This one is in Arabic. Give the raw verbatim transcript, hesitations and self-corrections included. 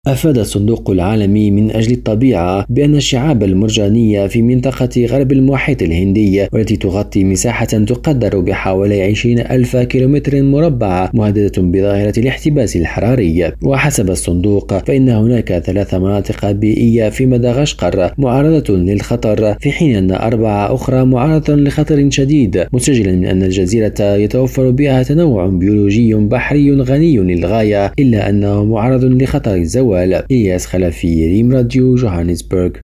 أفاد الصندوق العالمي من أجل الطبيعة بأن الشعاب المرجانية في منطقة غرب المحيط الهندي، والتي تغطي مساحة تقدر بحوالي عشرين ألف كيلومتر مربع، مهددة بظاهرة الاحتباس الحراري. وحسب الصندوق فإن هناك ثلاث مناطق بيئية في مدغشقر معرضة للخطر، في حين أن أربعة أخرى معرضة لخطر شديد، مسجلا من أن الجزيرة يتوفر بها تنوع بيولوجي بحري غني للغاية، إلا أنه معرض لخطر الزوال. إلياس خلفي، ريم راديو، جوهانسبرغ.